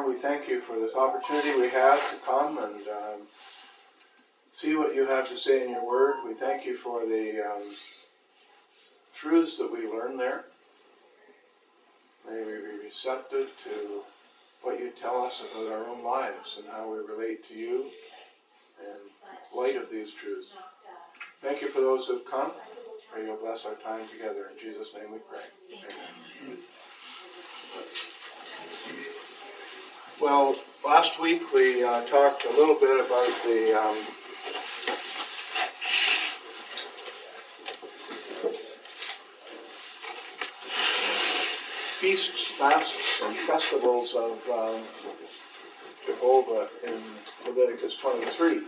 we thank you for this opportunity we have to come and see what you have to say in your word. We thank you for the truths that we learn there. May we be receptive to what you tell us about our own lives and how we relate to you in light of these truths. Thank you for those who have come. Pray you'll bless our time together. In Jesus' name we pray. Amen. Well, last week we talked a little bit about the feasts, fasts, and festivals of Jehovah in Leviticus 23.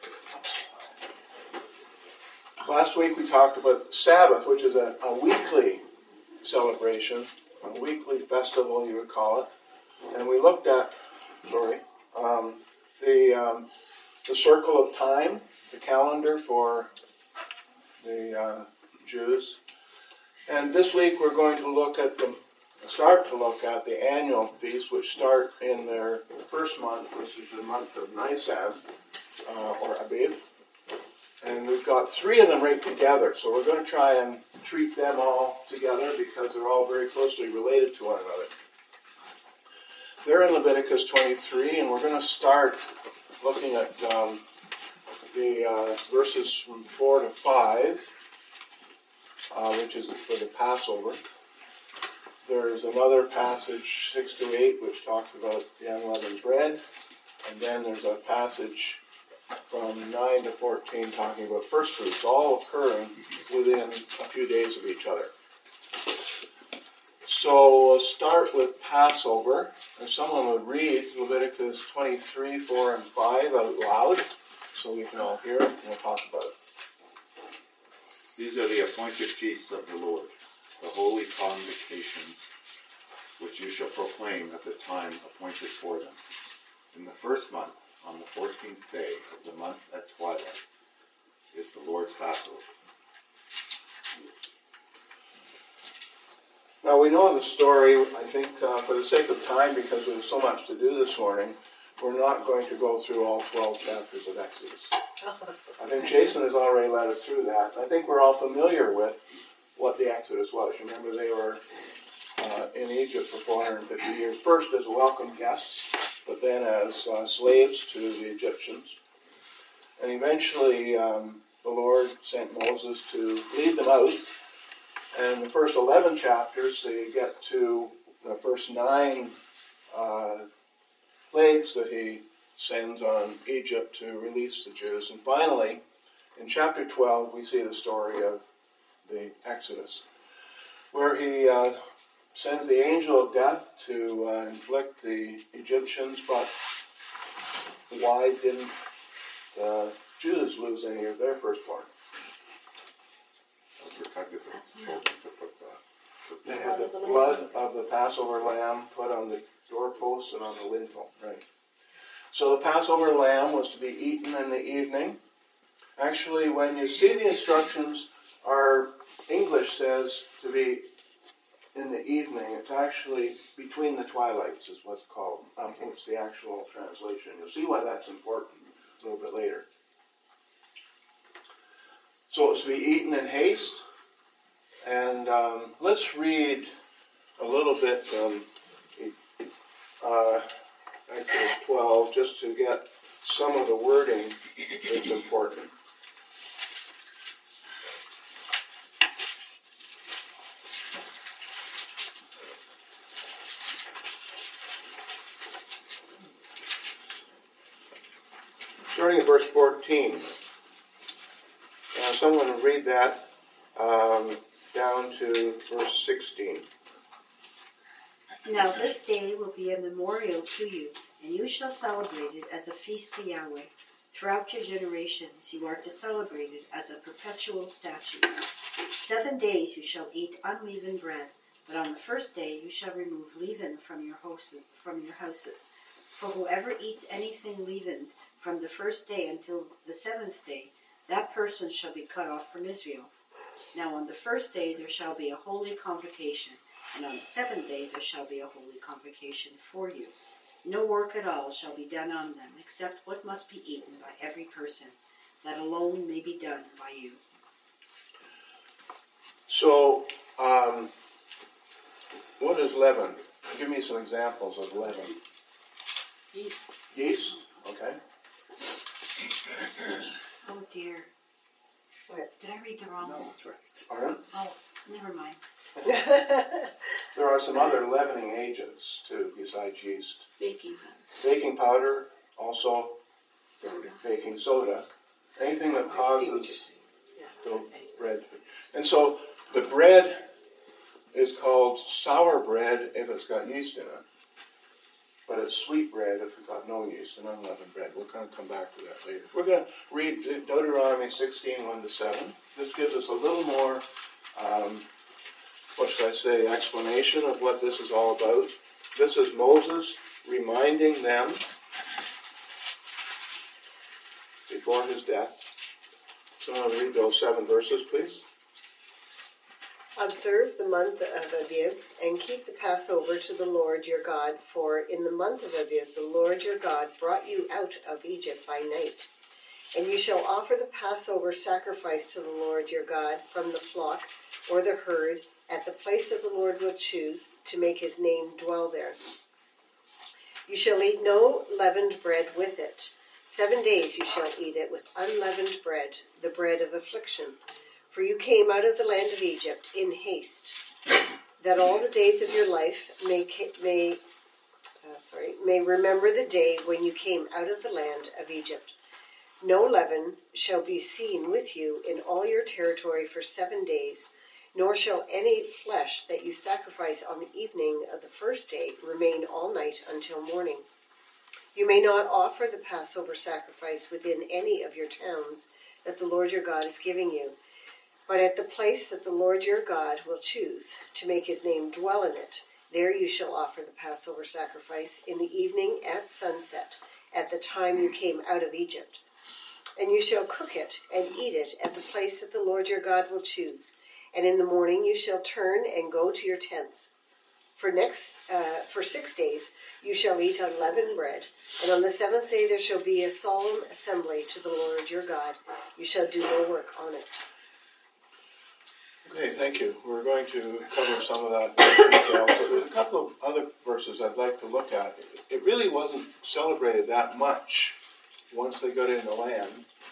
Last week we talked about Sabbath, which is a weekly celebration, a weekly festival you would call it. And we looked at, the circle of time, the calendar for the Jews. And this week we're going to start to look at the annual feasts, which start in their first month, which is the month of Nisan, or Abib. And we've got three of them right together, so we're going to try and treat them all together because they're all very closely related to one another. They're in Leviticus 23, and we're going to start looking at the verses from 4 to 5, which is for the Passover. There's another passage, 6 to 8, which talks about the unleavened bread. And then there's a passage from 9 to 14 talking about first fruits, all occurring within a few days of each other. So we'll start with Passover. And someone would read Leviticus 23, 4, and 5 out loud so we can all hear it and we'll talk about it. These are the appointed feasts of the Lord, the holy convocations, which you shall proclaim at the time appointed for them. In the first month, on the 14th day of the month at twilight, is the Lord's Passover. Now we know the story. I think for the sake of time, because we have so much to do this morning, we're not going to go through all 12 chapters of Exodus. I think Jason has already led us through that. I think we're all familiar with what the Exodus was. You remember they were in Egypt for 450 years, first as welcome guests, but then as slaves to the Egyptians. And eventually the Lord sent Moses to lead them out. And in the first 11 chapters, they get to the first 9 plagues that he sends on Egypt to release the Jews. And finally, in chapter 12, we see the story of the Exodus, where he sends the angel of death to inflict the Egyptians, but why didn't the Jews lose any of their firstborn? They had the blood of the Passover lamb put on the doorposts and on the lintel. Right. So the Passover lamb was to be eaten in the evening. Actually, when you see the instructions, our English says to be in the evening. It's actually between the twilights is what's called. It's the actual translation. You'll see why that's important a little bit later. So it's to be eaten in haste. And let's read a little bit from Exodus 12 just to get some of the wording that's important. Starting at verse 14. Someone will read that down to verse 16. Now this day will be a memorial to you, and you shall celebrate it as a feast to Yahweh. Throughout your generations you are to celebrate it as a perpetual statute. 7 days you shall eat unleavened bread, but on the first day you shall remove leaven from your houses. For whoever eats anything leavened from the first day until the 7th day, that person shall be cut off from Israel. Now on the first day there shall be a holy convocation, and on the 7th day there shall be a holy convocation for you. No work at all shall be done on them, except what must be eaten by every person. That alone may be done by you. So, what is leaven? Give me some examples of leaven. Yeast. Yeast? Okay. Oh dear. What? Did I read the wrong one? that's right. Pardon? Oh, never mind. There are some other leavening agents, too, besides yeast. Baking powder. Baking powder, also Soda. baking soda. Anything that I see what you're causes saying. the bread. And so the bread is called sour bread if it's got yeast in it. But it's sweet bread if it's got no yeast, and unleavened bread. We're going to come back to that later. We're going to read Deuteronomy 16, 1-7. This gives us a little more, what should I say, explanation of what this is all about. This is Moses reminding them before his death. So I'm going to read those 7 verses, please. Observe the month of Aviv and keep the Passover to the Lord your God, for in the month of Aviv the Lord your God brought you out of Egypt by night. And you shall offer the Passover sacrifice to the Lord your God from the flock or the herd at the place that the Lord will choose to make his name dwell there. You shall eat no leavened bread with it. 7 days you shall eat it with unleavened bread, the bread of affliction. For you came out of the land of Egypt in haste, that all the days of your life may remember the day when you came out of the land of Egypt. No leaven shall be seen with you in all your territory for 7 days, nor shall any flesh that you sacrifice on the evening of the first day remain all night until morning. You may not offer the Passover sacrifice within any of your towns that the Lord your God is giving you, but at the place that the Lord your God will choose to make his name dwell in it, there you shall offer the Passover sacrifice in the evening at sunset, at the time you came out of Egypt. And you shall cook it and eat it at the place that the Lord your God will choose. And in the morning you shall turn and go to your tents. For 6 days you shall eat unleavened bread, and on the 7th day there shall be a solemn assembly to the Lord your God. You shall do no work on it. Okay, thank you. We're going to cover some of that in detail, but there's a couple of other verses I'd like to look at. It really wasn't celebrated that much once they got in the land.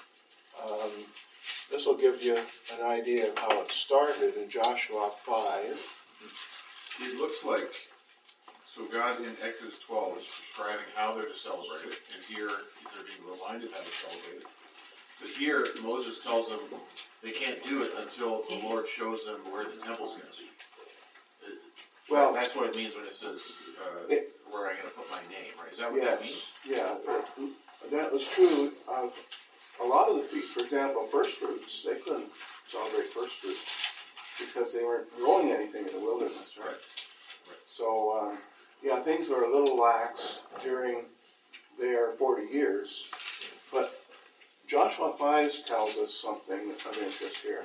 This will give you an idea of how it started in Joshua 5. It looks like, so God in Exodus 12 is prescribing how they're to celebrate it, and here they're being reminded how to celebrate it. But here, Moses tells them they can't do it until the Lord shows them where the temple's going to be. Well, that's what it means when it says, where I'm going to put my name, right? Is that what that means? Yeah, that was true of a lot of the feasts. For example, first fruits, they couldn't celebrate first fruits because they weren't growing anything in the wilderness, right? So, things were a little lax during their 40 years, but Joshua 5 tells us something of interest here.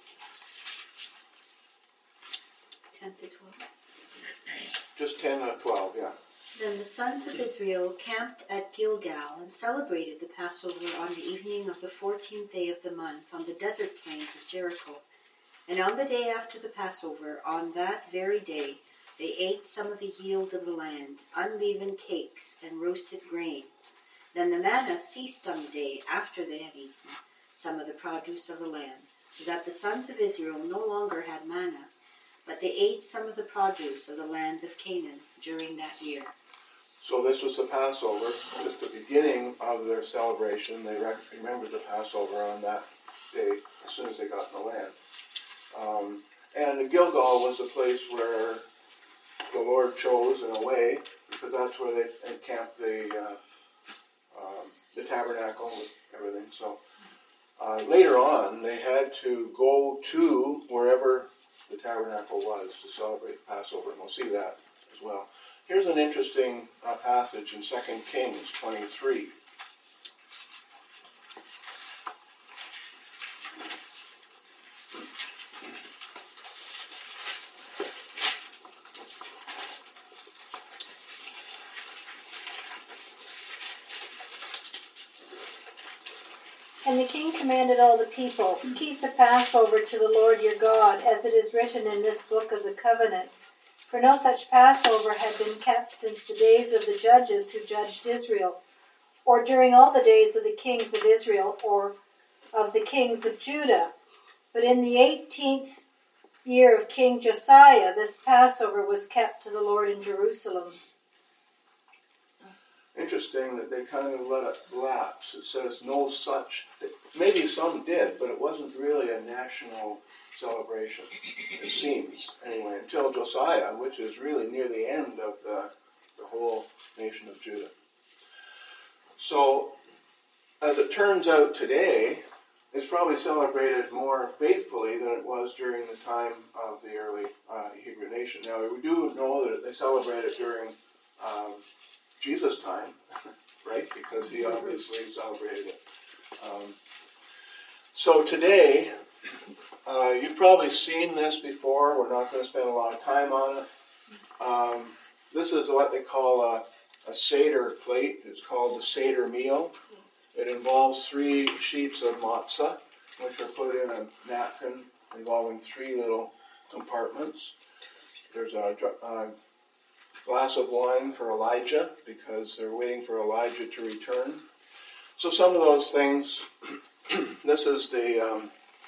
10 to 12. Just 10 to 12, yeah. Then the sons of Israel camped at Gilgal and celebrated the Passover on the evening of the 14th day of the month on the desert plains of Jericho. And on the day after the Passover, on that very day, they ate some of the yield of the land, unleavened cakes and roasted grain. Then the manna ceased on the day after they had eaten some of the produce of the land, so that the sons of Israel no longer had manna, but they ate some of the produce of the land of Canaan during that year. So this was the Passover, just the beginning of their celebration. They remembered the Passover on that day as soon as they got in the land. And Gilgal was the place where the Lord chose in a way, because that's where they encamped the tabernacle with everything. So later on, they had to go to wherever the tabernacle was to celebrate the Passover, and we'll see that as well. Here's an interesting passage in 2 Kings 23. And the king commanded all the people, "Keep the Passover to the Lord your God, as it is written in this book of the covenant. For no such Passover had been kept since the days of the judges who judged Israel, or during all the days of the kings of Israel, or of the kings of Judah. But in the 18th year of King Josiah, this Passover was kept to the Lord in Jerusalem." Interesting that they kind of let it lapse. It says no such. Maybe some did, but it wasn't really a national celebration, it seems, anyway, until Josiah, which is really near the end of the whole nation of Judah. So, as it turns out today, it's probably celebrated more faithfully than it was during the time of the early Hebrew nation. Now, we do know that they celebrated during Jesus' time, right? Because he obviously celebrated it. So today, you've probably seen this before. We're not going to spend a lot of time on it. This is what they call a Seder plate. It's called the Seder meal. It involves 3 sheets of matzah, which are put in a napkin involving 3 little compartments. There's a glass of wine for Elijah, because they're waiting for Elijah to return. So some of those things, this is the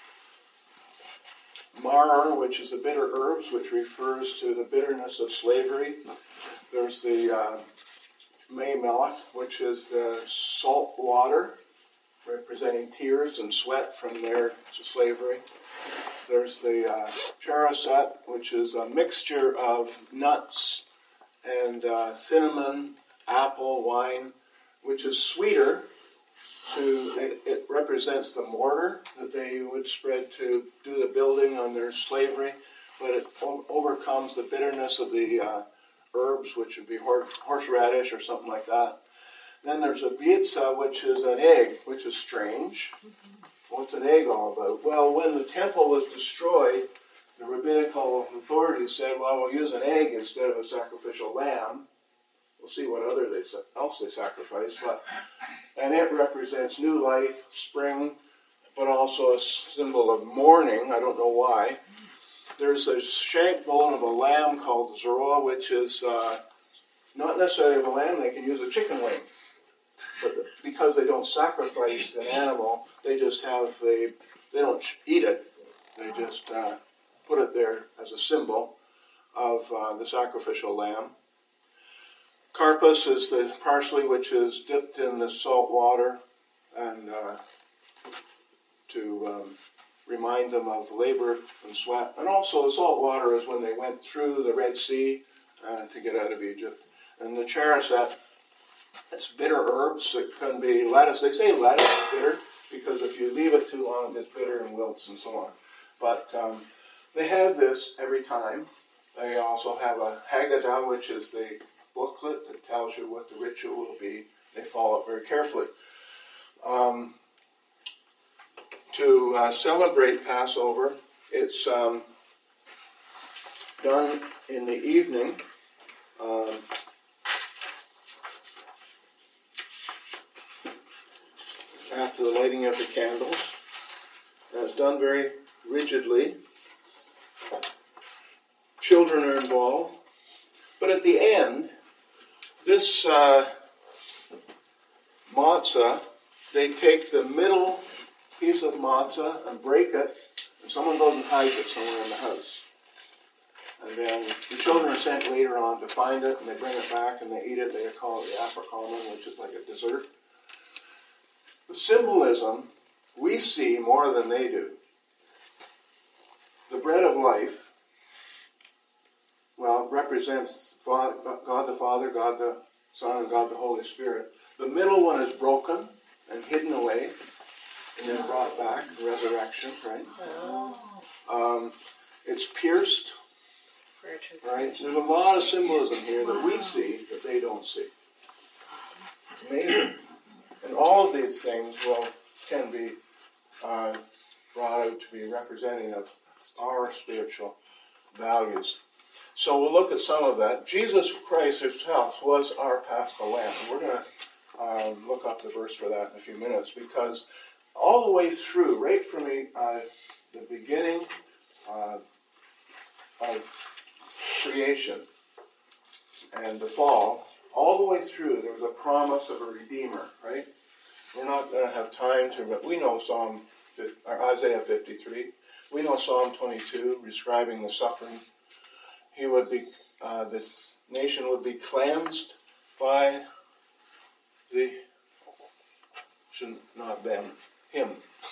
mar, which is the bitter herbs, which refers to the bitterness of slavery. There's the May Melech, which is the salt water, representing tears and sweat from their slavery. There's the charoset, which is a mixture of nuts and cinnamon, apple, wine, which is sweeter. It represents the mortar that they would spread to do the building on their slavery, but it overcomes the bitterness of the herbs, which would be horseradish or something like that. Then there's a bitza, which is an egg, which is strange. What's an egg all about? Well, when the temple was destroyed, the rabbinical authorities said, well, we'll use an egg instead of a sacrificial lamb. We'll see what else they sacrifice. And it represents new life, spring, but also a symbol of mourning. I don't know why. There's a shank bone of a lamb called zerah, which is not necessarily of a lamb. They can use a chicken wing. But because they don't sacrifice an animal, they just they don't eat it. They just put it there as a symbol of the sacrificial lamb. Karpas is the parsley, which is dipped in the salt water and to remind them of labor and sweat. And also the salt water is when they went through the Red Sea to get out of Egypt. And the charoset, it's bitter herbs. It can be lettuce. They say lettuce is bitter because if you leave it too long, it gets bitter and wilts and so on. But they have this every time. They also have a Haggadah, which is the booklet that tells you what the ritual will be. They follow it very carefully. To celebrate Passover, it's done in the evening. After the lighting of the candles. And it's done very rigidly. Children are involved. But at the end, this matzah, they take the middle piece of matzah and break it, and someone goes and hides it somewhere in the house. And then the children are sent later on to find it, and they bring it back and they eat it. They call it the apricot, which is like a dessert. The symbolism we see more than they do. The bread of life, well, represents God the Father, God the Son, and God the Holy Spirit. The middle one is broken and hidden away and then brought back, resurrection, right? It's pierced, right? There's a lot of symbolism here that we see that they don't see. It's amazing. And all of these things can be brought out to be representative of our spiritual values. So we'll look at some of that. Jesus Christ himself was our Paschal Lamb. We're going to look up the verse for that in a few minutes, because all the way through, right from the beginning of creation and the fall, all the way through, there was a promise of a Redeemer, right? We're not going to have time to, but we know Isaiah 53. We know Psalm 22, describing the suffering. He would be, this nation would be cleansed by him.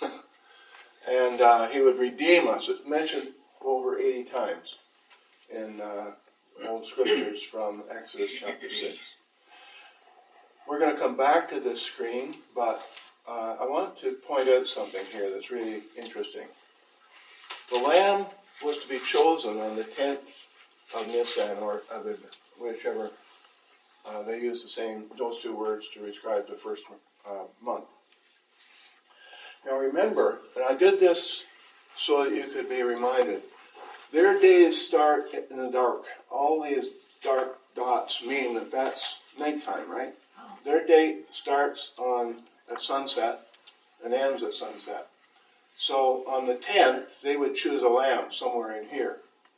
And he would redeem us. It's mentioned over 80 times in old scriptures from Exodus chapter 6. We're going to come back to this screen, but I want to point out something here that's really interesting. The lamb was to be chosen on the 10th of Nisan, or whichever. They use those two words to describe the first month. Now remember, and I did this so that you could be reminded, their days start in the dark. All these dark dots mean that that's nighttime, right? Their day starts at sunset and ends at sunset. So on the 10th, they would choose a lamb somewhere in here.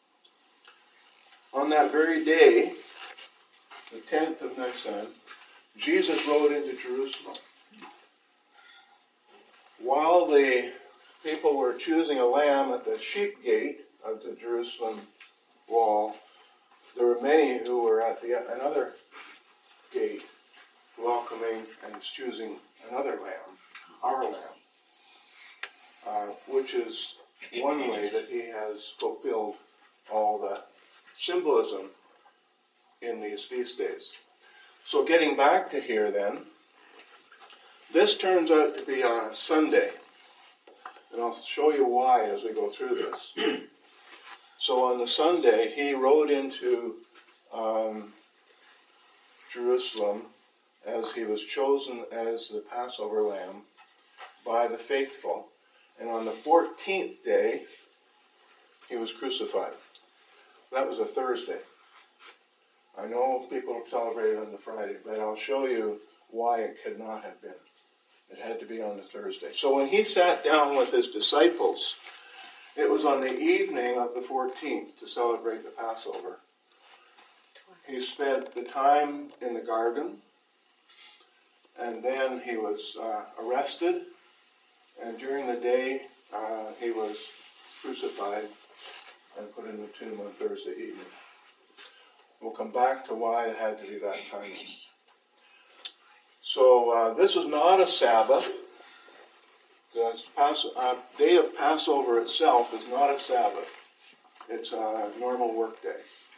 On that very day, the 10th of Nisan, Jesus rode into Jerusalem. While the people were choosing a lamb at the sheep gate of the Jerusalem wall, there were many who were at another gate welcoming and choosing another lamb, our lamb, which is one way that he has fulfilled all the symbolism in these feast days. So getting back to here then, this turns out to be on a Sunday. And I'll show you why as we go through this. So on the Sunday, he rode into Jerusalem as he was chosen as the Passover lamb by the faithful. And on the 14th day, he was crucified. That was a Thursday. I know people celebrate on the Friday, but I'll show you why it could not have been. It had to be on the Thursday. So when he sat down with his disciples, it was on the evening of the 14th to celebrate the Passover. He spent the time in the garden, and then he was arrested, and during the day he was crucified and put in the tomb on Thursday evening. We'll come back to why it had to be that time. So this is not a Sabbath. The day of Passover itself is not a Sabbath. It's a normal work day.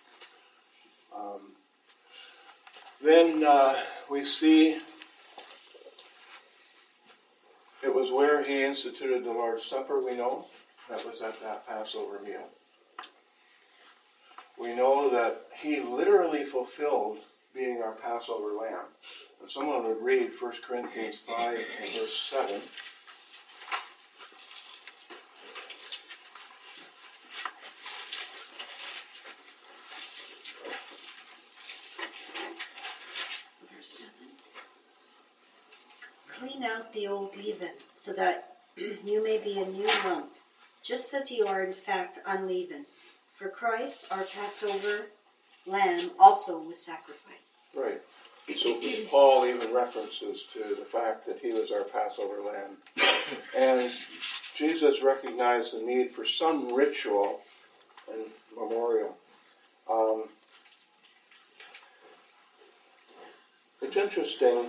Then we see it was where he instituted the Lord's Supper, we know. That was at that Passover meal. We know that he literally fulfilled being our Passover lamb. And someone would read 1 Corinthians 5 and verse 7. Clean out the old leaven, so that you may be a new lump, just as you are in fact unleavened. For Christ, our Passover lamb, also was sacrificed. Right. So Paul even references to the fact that he was our Passover lamb. And Jesus recognized the need for some ritual and memorial. It's interesting.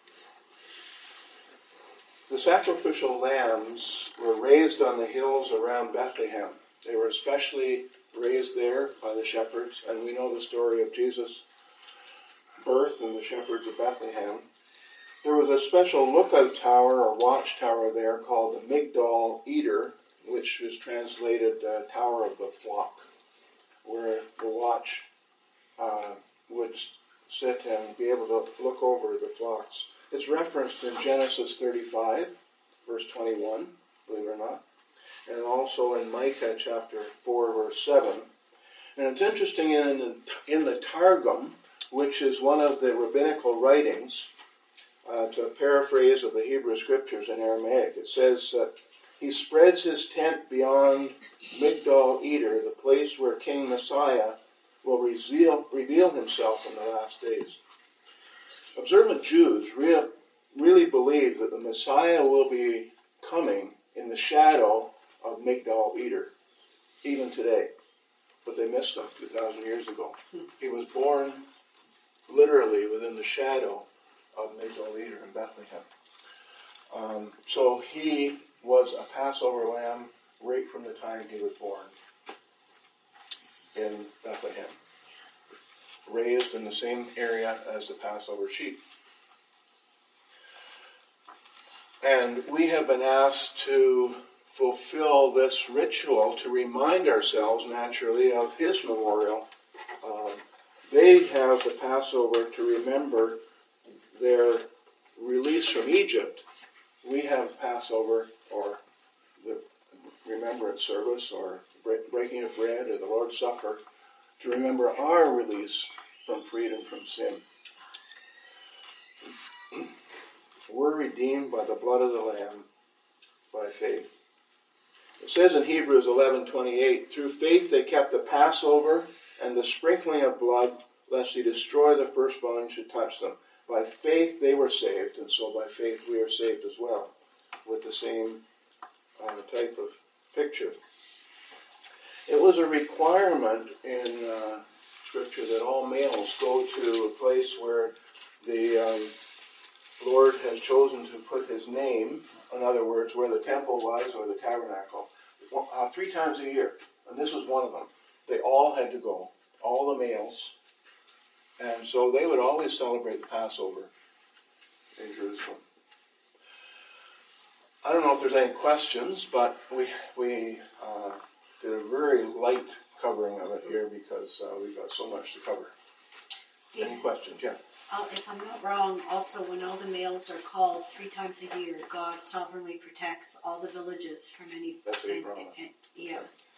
The sacrificial lambs were raised on the hills around Bethlehem. They were especially raised there by the shepherds, and we know the story of Jesus' birth and the shepherds of Bethlehem. There was a special lookout tower or watchtower there called the Migdal Eder, which is translated Tower of the Flock, where the watch would sit and be able to look over the flocks. It's referenced in Genesis 35, verse 21, believe it or not, and also in Micah chapter 4, verse 7. And it's interesting in the Targum, which is one of the rabbinical writings, to a paraphrase of the Hebrew Scriptures in Aramaic. It says, he spreads his tent beyond Migdal Eder, the place where King Messiah will reveal himself in the last days. Observant Jews really believe that the Messiah will be coming in the shadow of Migdal Eder, even today. But they missed him 2,000 years ago. He was born literally within the shadow of Migdal Eder in Bethlehem. So he was a Passover lamb right from the time he was born in Bethlehem, raised in the same area as the Passover sheep. And we have been asked to fulfill this ritual to remind ourselves, naturally, of his memorial. They have the Passover to remember their release from Egypt. We have Passover, or the remembrance service, or breaking of bread, or the Lord's Supper, to remember our release from freedom from sin. We're redeemed by the blood of the Lamb, by faith. It says in Hebrews 11:28, through faith they kept the Passover and the sprinkling of blood, lest he destroy the firstborn should touch them. By faith they were saved, and so by faith we are saved as well, with the same type of picture. It was a requirement in Scripture that all males go to a place where the Lord has chosen to put his name, in other words, where the temple was or the tabernacle, 3 times a year. And this was one of them. They all had to go, all the males. And so they would always celebrate the Passover in Jerusalem. I don't know if there's any questions, but we did a very light covering of it here because we've got so much to cover. Yeah. Any questions? Yeah. If I'm not wrong, also when all the males are called 3 times a year, God sovereignly protects all the villages from any... That's what he promised. Yeah.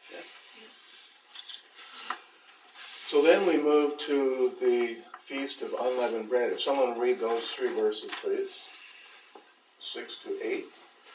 So then we move to the Feast of Unleavened Bread. If someone will read those 3 verses, please. 6 to 8.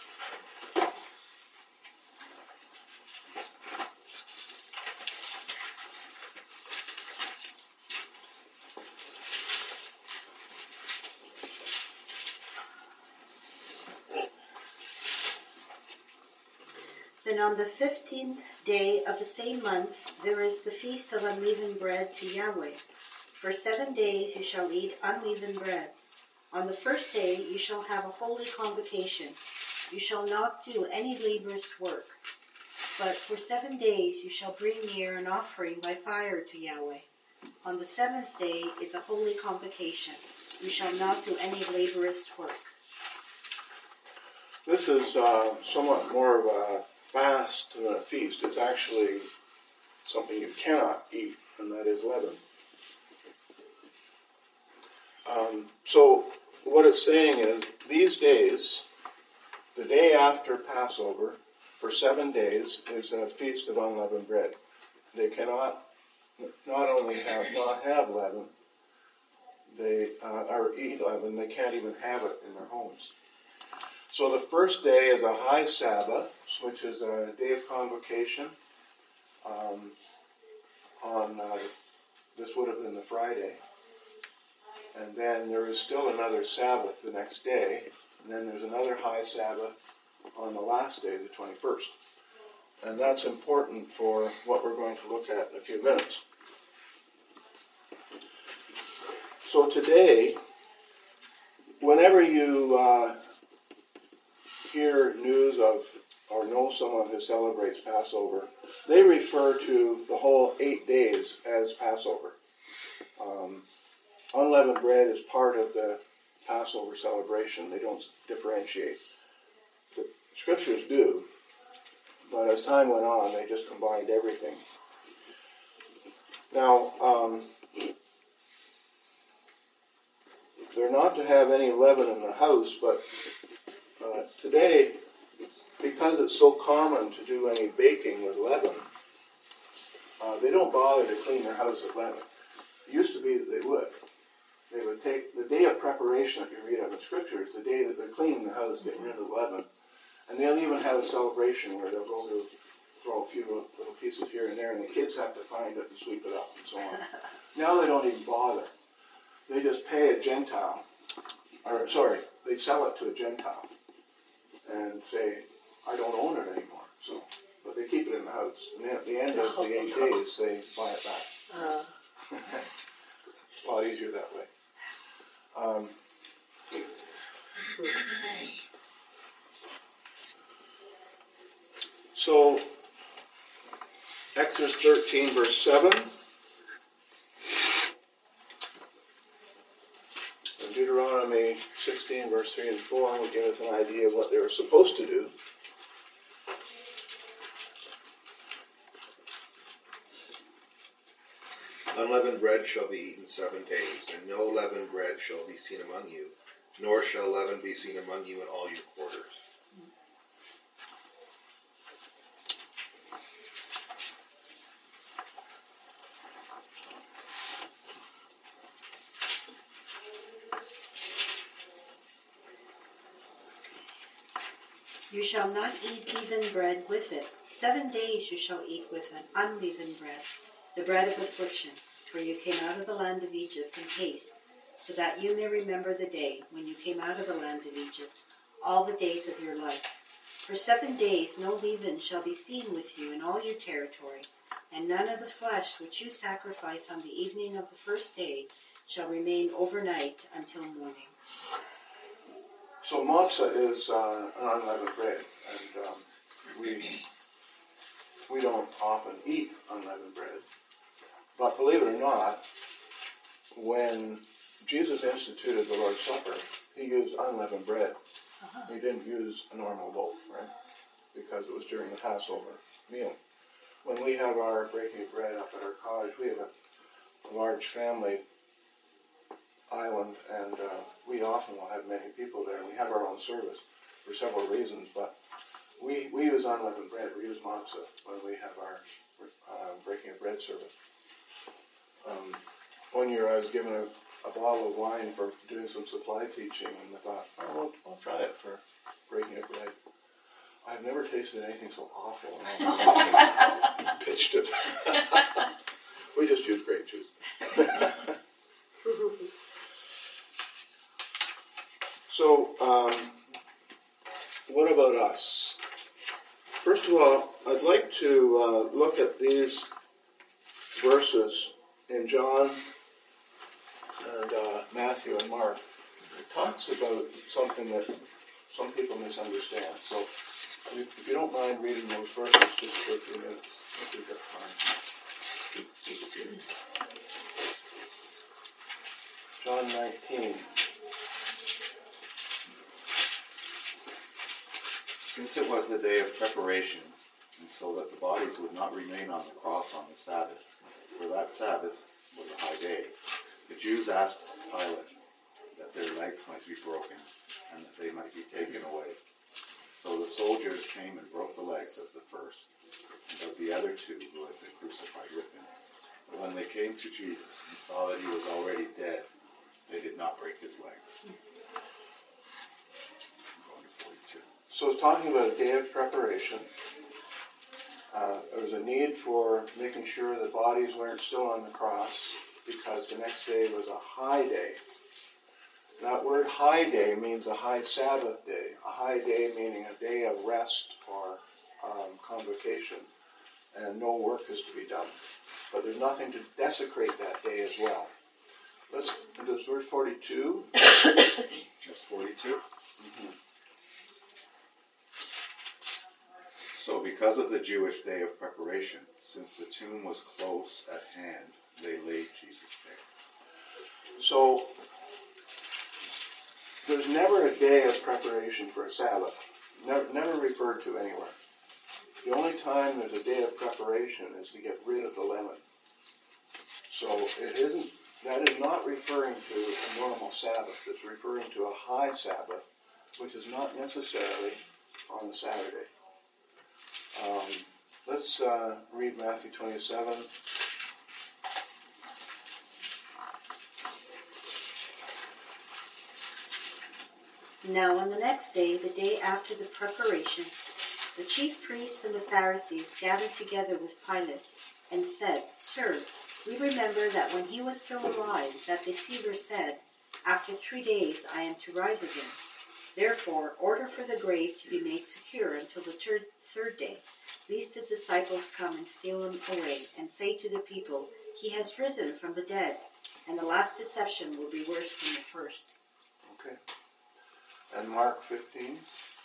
Then on the 15th day of the same month, there is the feast of unleavened bread to Yahweh. For 7 days you shall eat unleavened bread. On the first day you shall have a holy convocation. You shall not do any laborious work. But for 7 days you shall bring near an offering by fire to Yahweh. On the 7th day is a holy convocation. You shall not do any laborious work. This is somewhat more of a fast than a feast. It's actually something you cannot eat, and that is leaven. So what it's saying is, these days, the day after Passover, for 7 days, is a feast of unleavened bread. They cannot not only not have leaven, they or eat leaven, they can't even have it in their homes. So the first day is a high Sabbath, which is a day of convocation. This would have been the Friday. And then there is still another Sabbath the next day. And then there's another high Sabbath on the last day, the 21st. And that's important for what we're going to look at in a few minutes. So today, whenever you hear news of or know someone who celebrates Passover, they refer to the whole 8 days as Passover. Unleavened bread is part of the Passover celebration. They don't differentiate. The Scriptures do, but as time went on, they just combined everything. Now, they're not to have any leaven in the house, but today, because it's so common to do any baking with leaven, they don't bother to clean their house with leaven. It used to be that they would. They would take the day of preparation that you read of in Scripture. day that they're cleaning the house, getting rid of the leaven. And they'll even have a celebration where they'll go to throw a few little pieces here and there, and the kids have to find it and sweep it up and so on. Now they don't even bother. They just pay a Gentile, they sell it to a Gentile and say, I don't own it anymore. So, but they keep it in the house. And then at the end of the 8 days, they buy it back. It's a lot easier that way. So, Exodus 13, verse 7. And Deuteronomy 16, verse 3 and 4 will give us an idea of what they were supposed to do. Unleavened bread shall be eaten 7 days, and no leavened bread shall be seen among you, nor shall leaven be seen among you in all your quarters. You shall not eat leavened bread with it. 7 days you shall eat with an unleavened bread, the bread of affliction, for you came out of the land of Egypt in haste, so that you may remember the day when you came out of the land of Egypt, all the days of your life. For 7 days no leaven shall be seen with you in all your territory, and none of the flesh which you sacrifice on the evening of the first day shall remain overnight until morning. So matzah is an unleavened bread, and we don't often eat unleavened bread. But believe it or not, when Jesus instituted the Lord's Supper, he used unleavened bread. He didn't use a normal loaf, right? Because it was during the Passover meal. When we have our breaking of bread up at our cottage, we have a large family island, and we often will have many people there. We have our own service for several reasons, but we use unleavened bread. We use matzah when we have our breaking of bread service. One year I was given a bottle of wine for doing some supply teaching, and I thought, oh, I'll try it for breaking of bread. I've never tasted anything so awful. And I pitched it. We just use grape juice. So, what about us? First of all, I'd like to look at these verses in John and Matthew and Mark. It talks about something that some people misunderstand. So, if you don't mind reading those verses just for a few minutes, I think we've got time. John 19. Since it was the day of preparation, and so that the bodies would not remain on the cross on the Sabbath, for that Sabbath was a high day, the Jews asked Pilate that their legs might be broken, and that they might be taken away. So the soldiers came and broke the legs of the first, and of the other two who had been crucified with him. But when they came to Jesus and saw that he was already dead, they did not break his legs. Going to 42. So it's talking about a day of preparation. There was a need for making sure the bodies weren't still on the cross, because the next day was a high day. That word high day means a high Sabbath day. A high day meaning a day of rest or convocation, and no work is to be done. But there's nothing to desecrate that day as well. Let's do verse 42. Just 42? Mm-hmm. So because of the Jewish day of preparation, since the tomb was close at hand, they laid Jesus there. So there's never a day of preparation for a Sabbath. Never referred to anywhere. The only time there's a day of preparation is to get rid of the leaven. So that is not referring to a normal Sabbath. It's referring to a high Sabbath, which is not necessarily on the Saturday. Let's read Matthew 27. Now on the next day, the day after the preparation, the chief priests and the Pharisees gathered together with Pilate and said, Sir, we remember that when he was still alive, that deceiver said, After 3 days I am to rise again. Therefore, order for the grave to be made secure until the third day, lest his disciples come and steal him away, and say to the people, He has risen from the dead, and the last deception will be worse than the first. Okay. And Mark 15.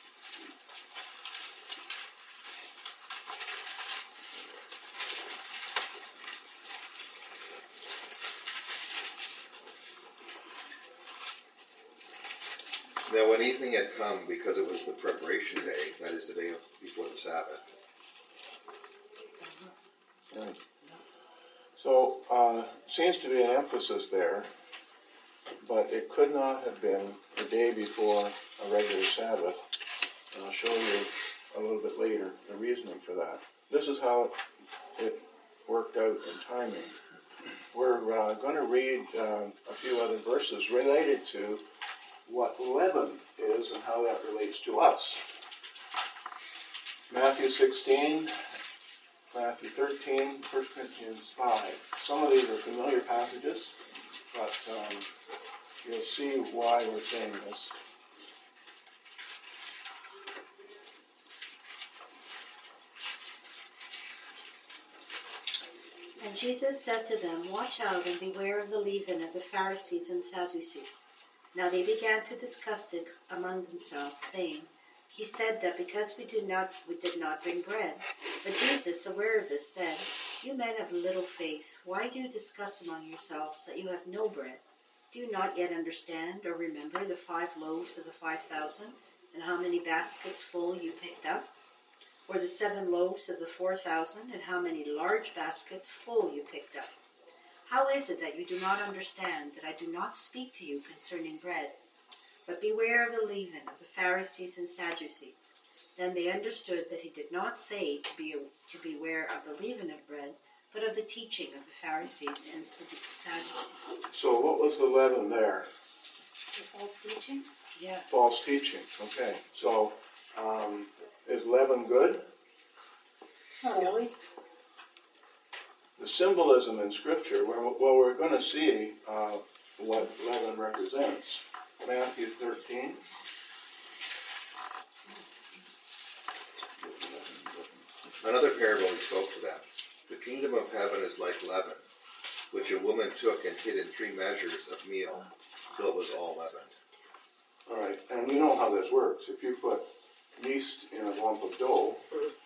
Now when evening had come, because it was the preparation day, that is the day before the Sabbath. Right. So, seems to be an emphasis there, but it could not have been the day before a regular Sabbath. And I'll show you a little bit later the reasoning for that. This is how it worked out in timing. We're going to read a few other verses related to what leaven is and how that relates to us. Matthew 16, Matthew 13, 1 Corinthians 5. Some of these are familiar passages, but you'll see why we're saying this. And Jesus said to them, Watch out and beware of the leaven of the Pharisees and Sadducees. Now they began to discuss it among themselves, saying, He said that because we did not bring bread. But Jesus, aware of this, said, You men of little faith, why do you discuss among yourselves that you have no bread? Do you not yet understand or remember the 5 loaves of the 5,000, and how many baskets full you picked up? Or the 7 loaves of the 4,000, and how many large baskets full you picked up? How is it that you do not understand that I do not speak to you concerning bread? But beware of the leaven of the Pharisees and Sadducees. Then they understood that he did not say to beware of the leaven of bread, but of the teaching of the Pharisees and Sadducees. So what was the leaven there? The false teaching? Yeah. False teaching. Okay. So is leaven good? Not always. The symbolism in Scripture, we're going to see what leaven represents. Matthew 13. Another parable he spoke to them. The kingdom of heaven is like leaven, which a woman took and hid in 3 measures of meal, till it was all leavened. All right, and you know how this works. If you put yeast in a lump of dough,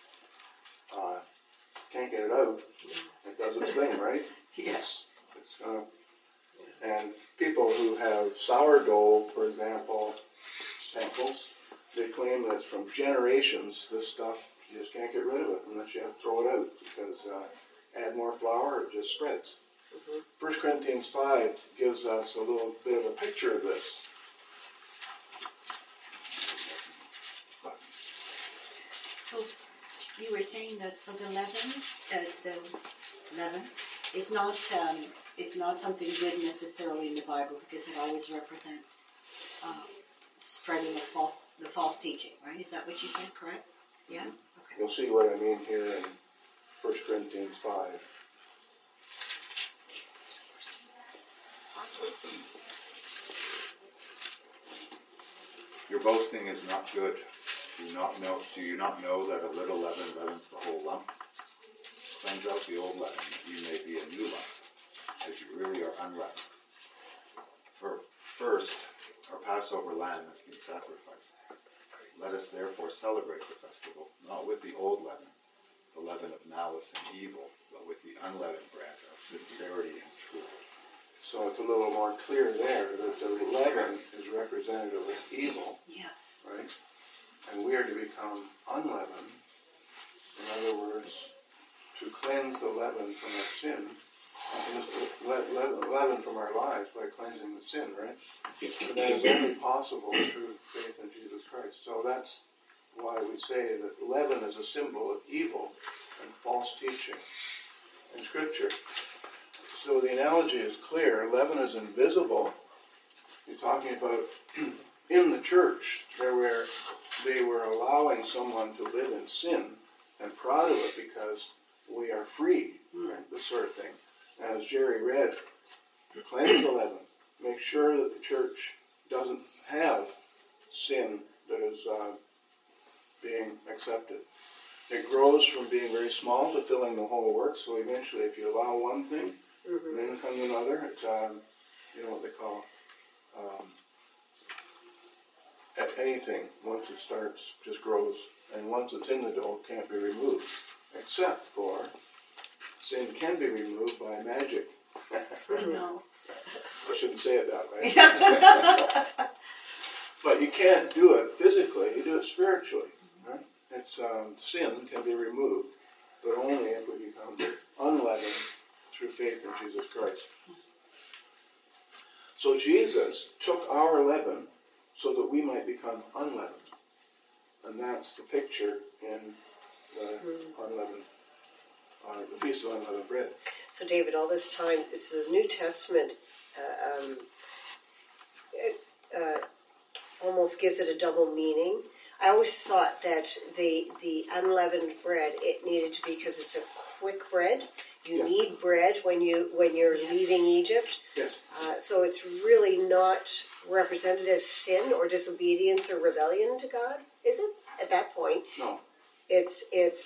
can't get it out. It does its thing, right? Yes. It's gonna. And people who have sourdough, for example, samples, they claim that it's from generations. This stuff, you just can't get rid of it unless you have to throw it out, because add more flour, it just spreads. 1 Corinthians 5 gives us a little bit of a picture of this. So you were saying that the leaven is not something good necessarily in the Bible, because it always represents spreading the false teaching, right? Is that what you said, correct? Yeah? Okay. You'll see what I mean here in 1 Corinthians 5. Your boasting is not good. Do you not know that a little leaven leavens the whole lump? Cleanse out the old leaven, that you may be a new lump, as you really are unleavened. First, our Passover lamb has been sacrificed. Let us therefore celebrate the festival, not with the old leaven, the leaven of malice and evil, but with the unleavened bread of sincerity and truth. So it's a little more clear there that the leaven is representative of evil, Yeah. right? And we are to become unleavened. In other words, to cleanse the leaven from our sin, leaven from our lives by cleansing the sin, right? And that is only possible through faith in Jesus Christ. So that's why we say that leaven is a symbol of evil and false teaching in Scripture. So the analogy is clear. Leaven is invisible. You're talking about in the church, they were allowing someone to live in sin and proud of it because we are free, right? This sort of thing. And as Jerry read, Cleanse 11, make sure that the church doesn't have sin that is being accepted. It grows from being very small to filling the whole work. So eventually, if you allow one thing, then comes another. It's you know what they call anything. Once it starts, just grows, and once it's in the dough, it can't be removed. Except for sin can be removed by magic. No. I shouldn't say it that way. But you can't do it physically. You do it spiritually. Right? It's sin can be removed, but only if we become unleavened through faith in Jesus Christ. So Jesus took our leaven so that we might become unleavened, and that's the picture in the unleavened, the Feast of Unleavened Bread. So, David, all this time, it's the New Testament almost gives it a double meaning. I always thought that the unleavened bread, it needed to be, because it's a quick bread. You need bread when you're leaving Egypt. Yes. So it's really not represented as sin or disobedience or rebellion to God, is it? At that point, No. It's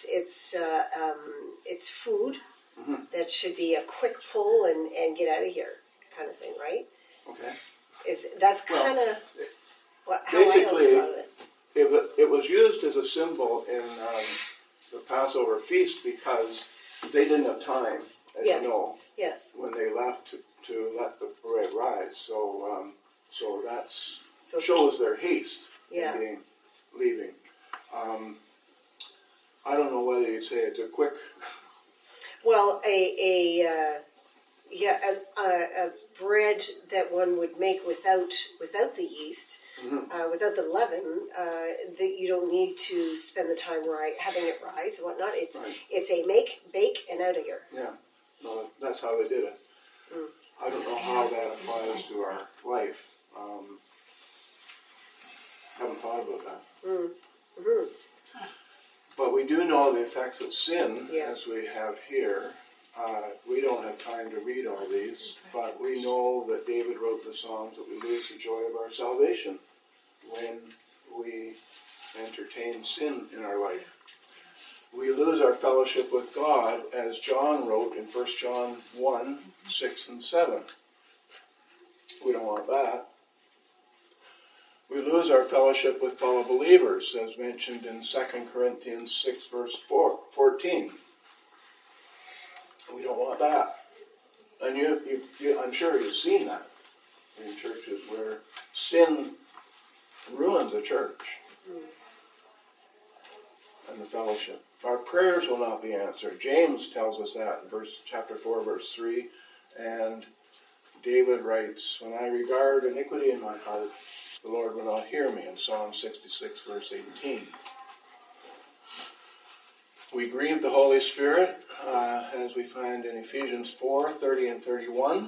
food that should be a quick pull and get out of here kind of thing, right? Okay. That's kind of how I basically, always thought of it. It was used as a symbol in the Passover feast because they didn't have time, as you know, when they left to let the bread rise. So that's shows their haste in leaving. I don't know whether you'd say it's a quick. Well, a bread that one would make without the yeast, without the leaven, that you don't need to spend the time having it rise and whatnot. It's a make, bake, and out of here. Yeah, no, that's how they did it. I don't know how that applies to our life. Haven't thought about that. But we do know the effects of sin, as we have here. We don't have time to read all these, but we know that David wrote the Psalms that we lose the joy of our salvation when we entertain sin in our life. We lose our fellowship with God, as John wrote in 1 John 1, 6 and 7. We don't want that. We lose our fellowship with fellow believers, as mentioned in 2 Corinthians 6, verse 14. We don't want that. And I'm sure you've seen that in churches where sin ruins a church and the fellowship. Our prayers will not be answered. James tells us that in chapter 4, verse 3. And David writes, when I regard iniquity in my heart, the Lord will not hear me, in Psalm 66, verse 18. We grieve the Holy Spirit, as we find in Ephesians 4, 30 and 31.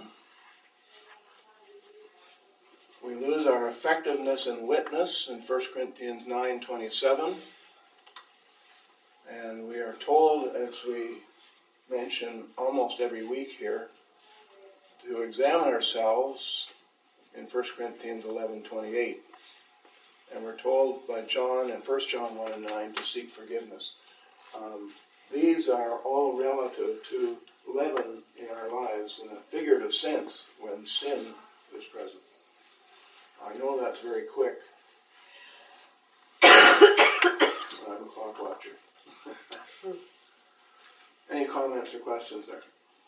We lose our effectiveness and witness in 1 Corinthians 9, 27. And we are told, as we mention almost every week here, to examine ourselves in 1 Corinthians 11, 28. And we're told by John in 1 John 1 and 9 to seek forgiveness. These are all relative to leaven in our lives in a figurative sense when sin is present. I know that's very quick. I'm a clock watcher. Any comments or questions there?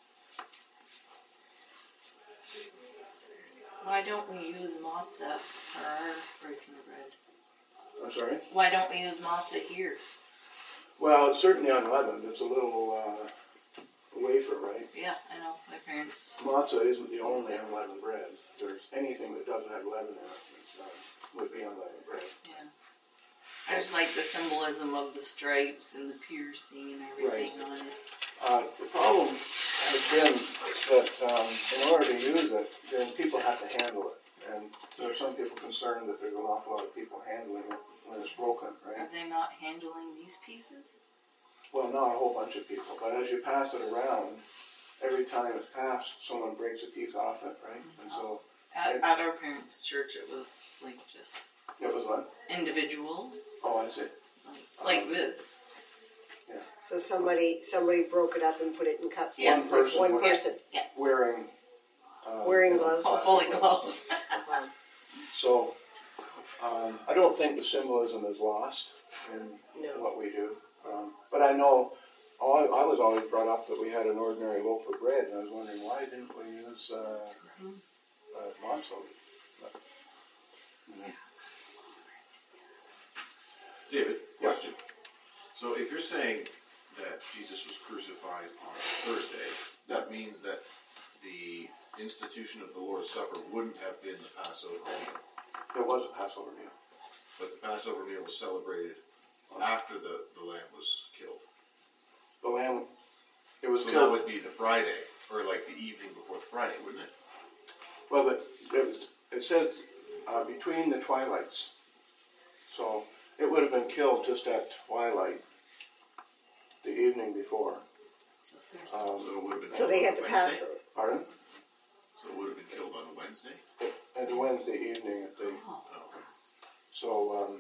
Why don't we use matzah for our breaking of bread? I'm sorry? Why don't we use matzah here? Well, it's certainly unleavened. It's a little wafer, right? Yeah, I know. My parents... Matzah isn't the only unleavened bread. There's anything that doesn't have leaven in it would be unleavened bread. Yeah. I just like the symbolism of the stripes and the piercing and everything on it. The problem has been that in order to use it, then people have to handle it. And there are some people concerned that there's an awful lot of people handling it when it's broken, right? Are they not handling these pieces? Well, not a whole bunch of people, but as you pass it around, every time it's passed, someone breaks a piece off it, right? And so At our parents' church, it was like just it was what? individual, Oh, I see. like this. So somebody broke it up and put it in cups. Yeah. One person One would- person. Wearing Wearing gloves. Fully gloves. Wow. So I don't think the symbolism is lost in No. what we do. But I know I was always brought up that we had an ordinary loaf of bread, and I was wondering why didn't we use matzo? David, question. So if you're saying that Jesus was crucified on Thursday, that means that the institution of the Lord's Supper wouldn't have been the Passover meal. It was a Passover meal. But the Passover meal was celebrated after the lamb was killed. The lamb, it was So that killed. would be the Friday, or like the evening before the Friday, wouldn't it? Well, it says between the twilights. So it would have been killed just at twilight the evening before. So it would have been So killed they on had a the Wednesday? Passover. Pardon? So it would have been killed on a Wednesday? At the Wednesday evening at the. Oh. Okay. So,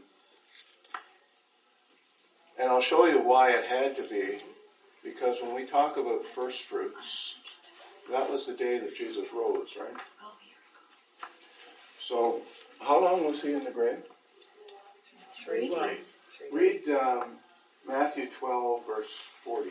and I'll show you why it had to be, because when we talk about first fruits, that was the day that Jesus rose, right? So, how long was he in the grave? 3 Three days. 3 Read days. Matthew 12, verse 40.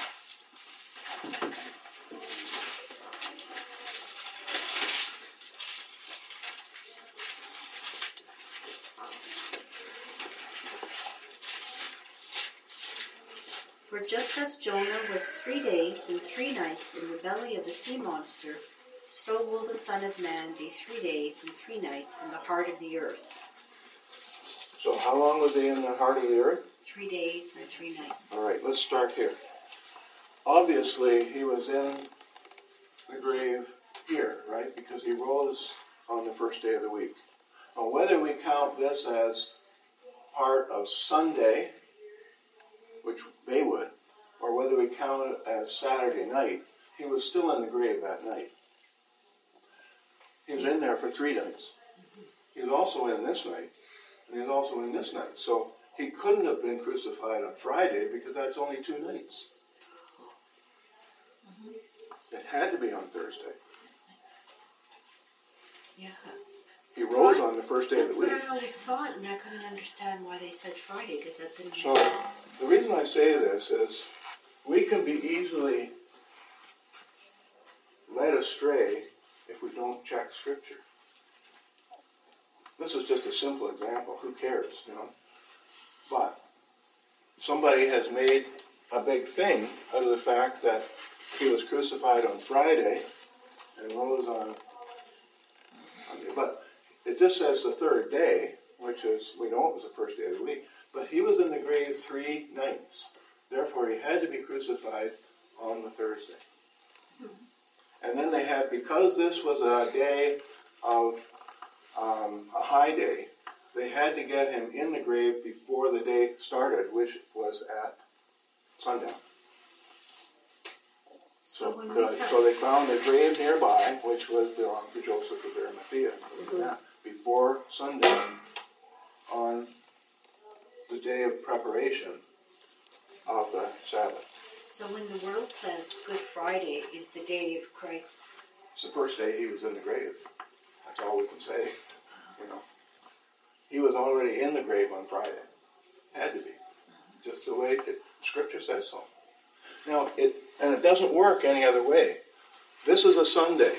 For just as Jonah was 3 days and 3 nights in the belly of the sea monster, so will the Son of Man be 3 days and 3 nights in the heart of the earth. So, how long was he in the heart of the earth? 3 days and 3 nights. All right, let's start here. Obviously, he was in the grave here, right? Because he rose on the first day of the week. Now, whether we count this as part of Sunday, which they would, or whether we count it as Saturday night, he was still in the grave that night. He was in there for 3 nights. He was also in this night, and he was also in this night. So he couldn't have been crucified on Friday because that's only 2 nights. It had to be on Thursday. Yeah. He rose on the first day of That's the what week. I always thought, and I couldn't understand why they said Friday, because that didn't So make the reason I say this is we can be easily led astray if we don't check Scripture. This is just a simple example. Who cares, you know? But somebody has made a big thing out of the fact that he was crucified on Friday and rose on Monday. But it just says the 3rd day, which is, we know it was the first day of the week, but he was in the grave 3 nights. Therefore, he had to be crucified on the Thursday. And then they had, because this was a day of a high day, they had to get him in the grave before the day started, which was at sundown. So they found a grave nearby, which belonged to Joseph of Arimathea, before sundown on the day of preparation of the Sabbath. So when the world says Good Friday is the day of Christ's, It's the first day he was in the grave. That's all we can say. You know, he was already in the grave on Friday. Had to be, just the way Scripture says so. Now, it doesn't work any other way. This is a Sunday.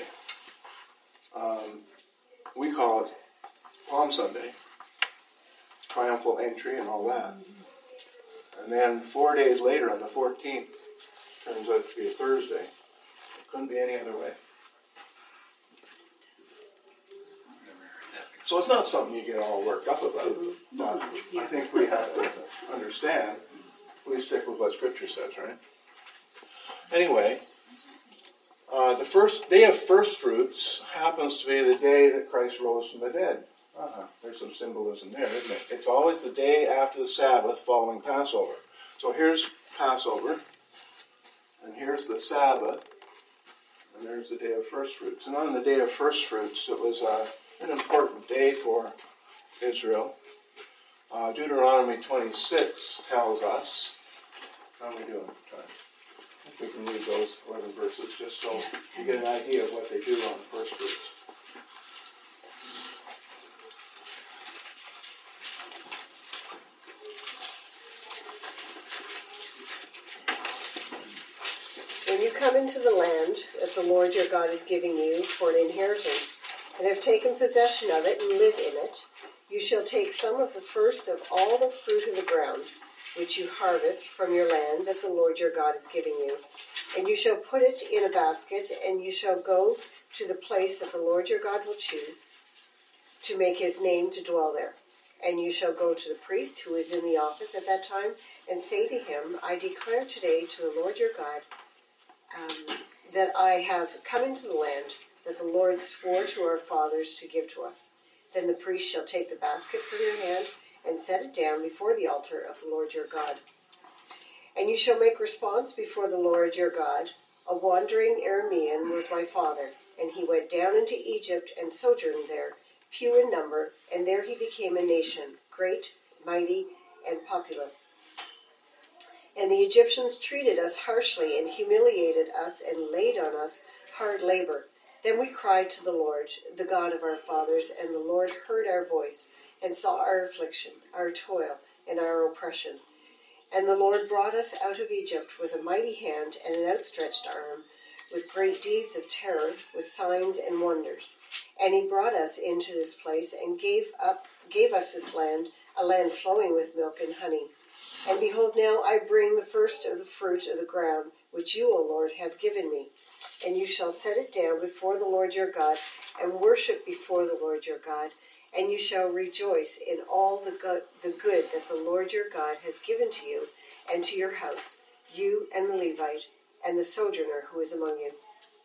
We call it Palm Sunday, triumphal entry and all that. And then 4 days later, on the 14th, turns out to be a Thursday. It couldn't be any other way. So it's not something you get all worked up about. But I think we have to understand, we stick with what Scripture says, right? Anyway, The first day of first fruits happens to be the day that Christ rose from the dead. There's some symbolism there, isn't it? It's always the day after the Sabbath following Passover. So here's Passover, and here's the Sabbath, and there's the day of first fruits. And on the day of first fruits, it was an important day for Israel. Deuteronomy 26 tells us, how are we doing? I think we can read those 11 verses just so you get an idea of what they do on the first fruits. When you come into the land that the Lord your God is giving you for an inheritance, and have taken possession of it and live in it, you shall take some of the first of all the fruit of the ground, which you harvest from your land that the Lord your God is giving you. And you shall put it in a basket, and you shall go to the place that the Lord your God will choose to make his name to dwell there. And you shall go to the priest who is in the office at that time, and say to him, I declare today to the Lord your God that I have come into the land that the Lord swore to our fathers to give to us. Then the priest shall take the basket from your hand and set it down before the altar of the Lord your God. And you shall make response before the Lord your God. A wandering Aramean was my father, and he went down into Egypt and sojourned there, few in number, and there he became a nation, great, mighty, and populous. And the Egyptians treated us harshly and humiliated us and laid on us hard labor. Then we cried to the Lord, the God of our fathers, and the Lord heard our voice and saw our affliction, our toil, and our oppression. And the Lord brought us out of Egypt with a mighty hand and an outstretched arm, with great deeds of terror, with signs and wonders. And he brought us into this place and gave us this land, a land flowing with milk and honey. And behold, now I bring the first of the fruit of the ground, which you, O Lord, have given me. And you shall set it down before the Lord your God, and worship before the Lord your God. And you shall rejoice in all the good that the Lord your God has given to you and to your house, you and the Levite, and the sojourner who is among you.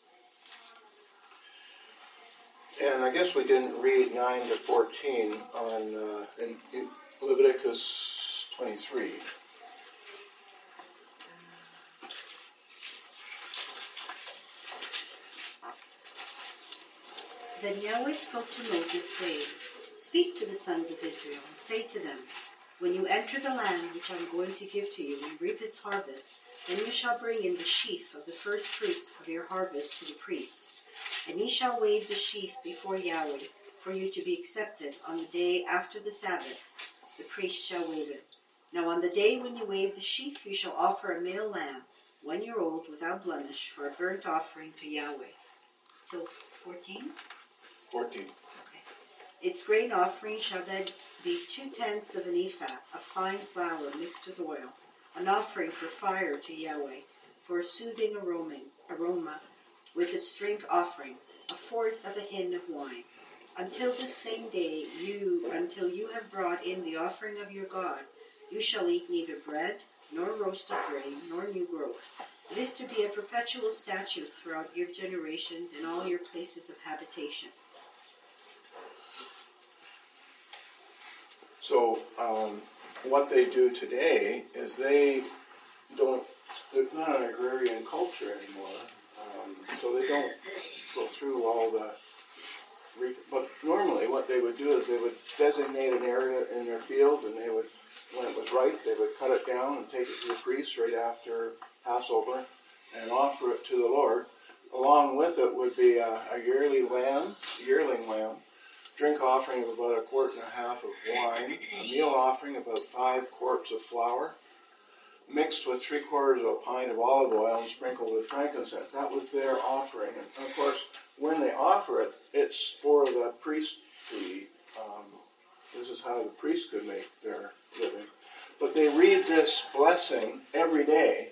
And I guess we didn't read 9 to 14 in Leviticus 23. Then Yahweh spoke to Moses, saying, Speak to the sons of Israel, and say to them, When you enter the land which I am going to give to you and reap its harvest, then you shall bring in the sheaf of the first fruits of your harvest to the priest. And ye shall wave the sheaf before Yahweh, for you to be accepted on the day after the Sabbath. The priest shall wave it. Now on the day when you wave the sheaf, you shall offer a male lamb, 1 year old, without blemish, for a burnt offering to Yahweh. Till 14? 14. Okay. Its grain offering shall then be 2/10 of an ephah of fine flour mixed with oil, an offering for fire to Yahweh, for a soothing aroma, with its drink offering, 1/4 of a hin of wine. Until this same day, until you have brought in the offering of your God, you shall eat neither bread, nor roasted grain, nor new growth. It is to be a perpetual statute throughout your generations in all your places of habitation. So what they do today is they're not an agrarian culture anymore. So they don't go through all the... But normally what they would do is they would designate an area in their field, and they would, when it was ripe, they would cut it down and take it to the priest right after Passover and offer it to the Lord. Along with it would be a yearling lamb, drink offering of about 1.5 quarts of wine, a meal offering about 5 quarts of flour, mixed with 3/4 of a pint of olive oil and sprinkled with frankincense. That was their offering. And of course, when they offer it, it's for the priest to eat. This is how the priest could make their living. But they read this blessing every day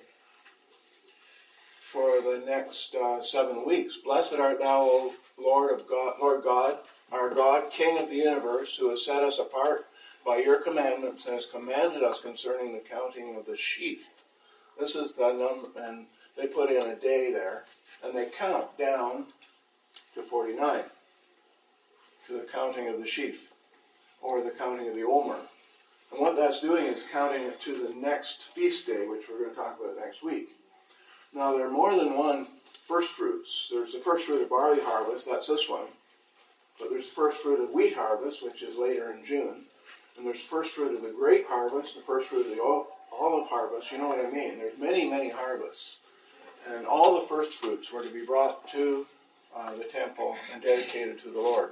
for the next 7 weeks. Blessed art thou, O Lord God, our God, King of the universe, who has set us apart by your commandments and has commanded us concerning the counting of the sheaf. This is the number, and they put in a day there. and they count down to 49, to the counting of the sheaf, or the counting of the Omer. And what that's doing is counting it to the next feast day, which we're going to talk about next week. Now, there are more than one first fruits. There's the first fruit of barley harvest, that's this one. But there's the first fruit of wheat harvest, which is later in June. And there's first fruit of the grape harvest, the first fruit of the olive harvest. You know what I mean? There's many, many harvests. And all the first fruits were to be brought to the temple and dedicated to the Lord.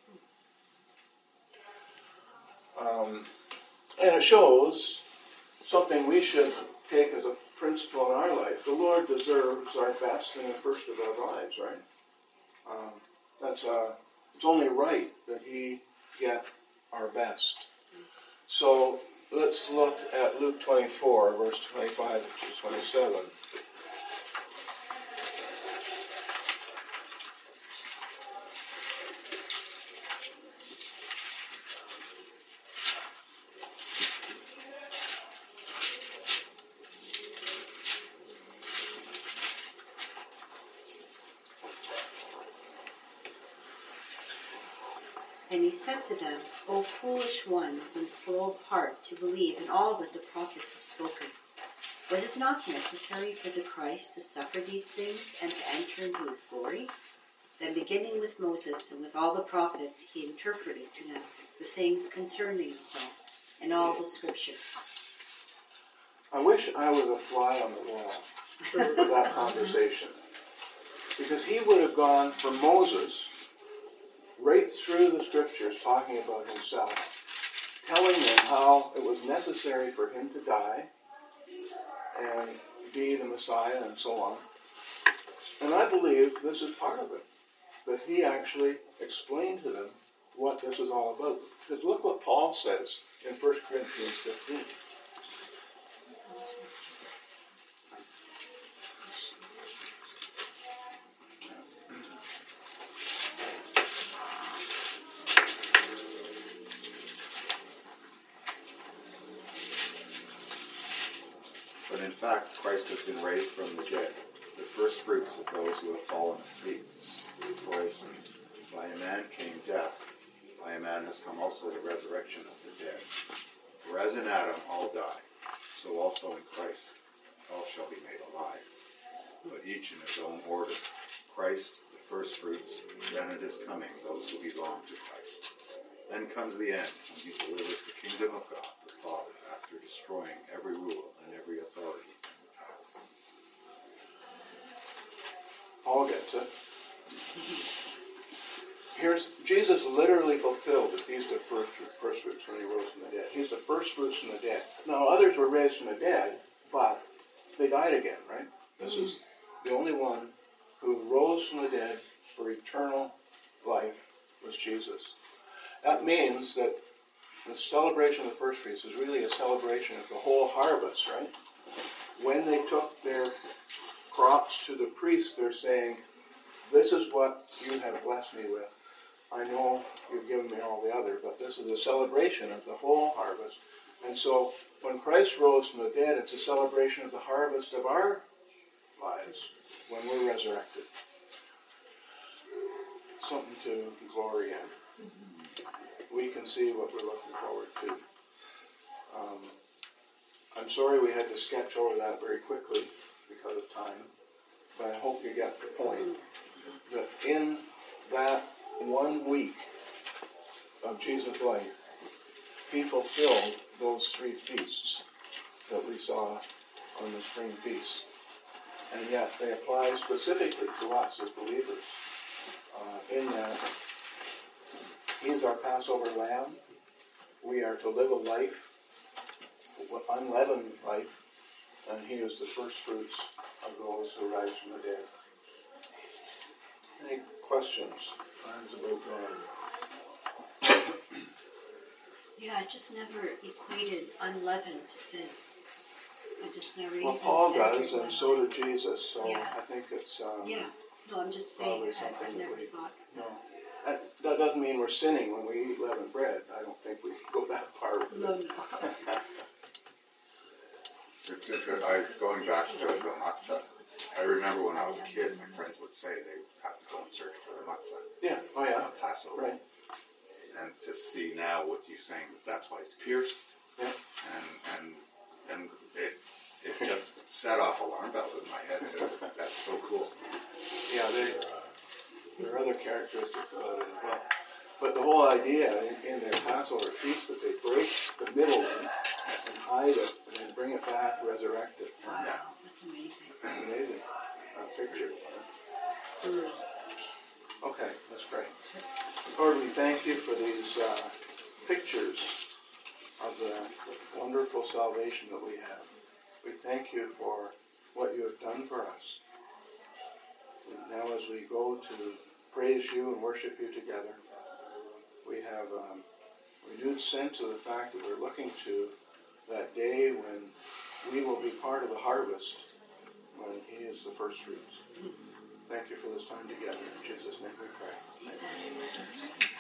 And it shows something we should take as a principle in our life. The Lord deserves our best in the first of our lives, right? It's only right that He get our best. So let's look at Luke 24, verse 25 to 27. And he said to them, O foolish ones, and slow of heart to believe in all that the prophets have spoken. Was it not necessary for the Christ to suffer these things and to enter into his glory? Then beginning with Moses and with all the prophets, he interpreted to them the things concerning himself and all the scriptures. I wish I was a fly on the wall for that conversation. Because he would have gone from Moses right through the scriptures talking about himself, telling them how it was necessary for him to die and be the Messiah and so on. And I believe this is part of it, that he actually explained to them what this is all about. Because look what Paul says in 1 Corinthians 15. But in fact, Christ has been raised from the dead, the first fruits of those who have fallen asleep. For as by a man came death, by a man has come also the resurrection of the dead. For as in Adam all die, so also in Christ all shall be made alive, but each in his own order. Christ, the first fruits, then it is coming, those who belong to Christ. Then comes the end, when he delivers the kingdom of God, the Father, after destroying every rule and every authority and power. Paul gets it. Here's Jesus literally fulfilled the feast of first fruits when he rose from the dead. He's the first fruits from the dead. Now others were raised from the dead, but they died again, right? This is the only one who rose from the dead for eternal life was Jesus. That means that the celebration of the first fruits is really a celebration of the whole harvest, right? When they took their crops to the priest, they're saying, this is what you have blessed me with. I know you've given me all the other, but this is a celebration of the whole harvest. And so when Christ rose from the dead, it's a celebration of the harvest of our lives when we're resurrected. Something to glory in. We can see what we're looking forward to. I'm sorry we had to sketch over that very quickly because of time, but I hope you get the point that in that 1 week of Jesus' life, he fulfilled those 3 feasts that we saw on the spring feast. And yet they apply specifically to us as believers in that he's our Passover lamb. We are to live a life, unleavened life, and he is the first fruits of those who rise from the dead. Any questions? Time's about gone. Yeah, I just never equated unleavened to sin. I just never Well, even Paul does, entered and so did Jesus, so Yeah. I think it's... Yeah, no, I'm just saying, probably I've something never that we- thought. No. That doesn't mean we're sinning when we eat leavened bread. I don't think we can go that far with No, it. no. It's interesting. Going back to the matzah I remember when I was a kid, my friends would say they had to go and search for the matzah Yeah. Oh yeah. on Passover. Right. And to see now with you saying that that's why it's pierced, Yeah. and it just set off alarm bells in my head. That's so cool. Yeah. There are other characteristics about it as well. But the whole idea in their Passover feast is they break the middle one and hide it, and then bring it back, resurrect it. Wow, that's amazing. It's amazing. That picture. Okay, let's pray. Lord, we thank you for these pictures of the wonderful salvation that we have. We thank you for what you have done for us. And now as we go to praise you and worship you together, we have a renewed sense of the fact that we're looking to that day when we will be part of the harvest, when he is the first fruits. Thank you for this time together. In Jesus' name we pray. Amen.